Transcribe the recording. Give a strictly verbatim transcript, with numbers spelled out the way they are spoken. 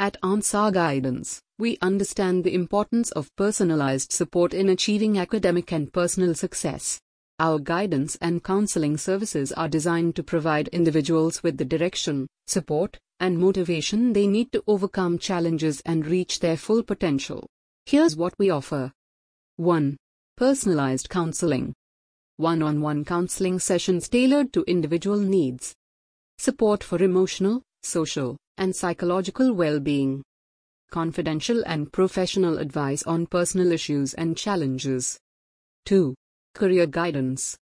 At Ansar Guidance, we understand the importance of personalized support in achieving academic and personal success. Our guidance and counseling services are designed to provide individuals with the direction, support, and motivation they need to overcome challenges and reach their full potential. Here's what we offer. one. Personalized counseling. One-on-one counseling sessions tailored to individual needs. Support for emotional, social, and psychological well-being. Confidential and professional advice on personal issues and challenges. two. Career guidance.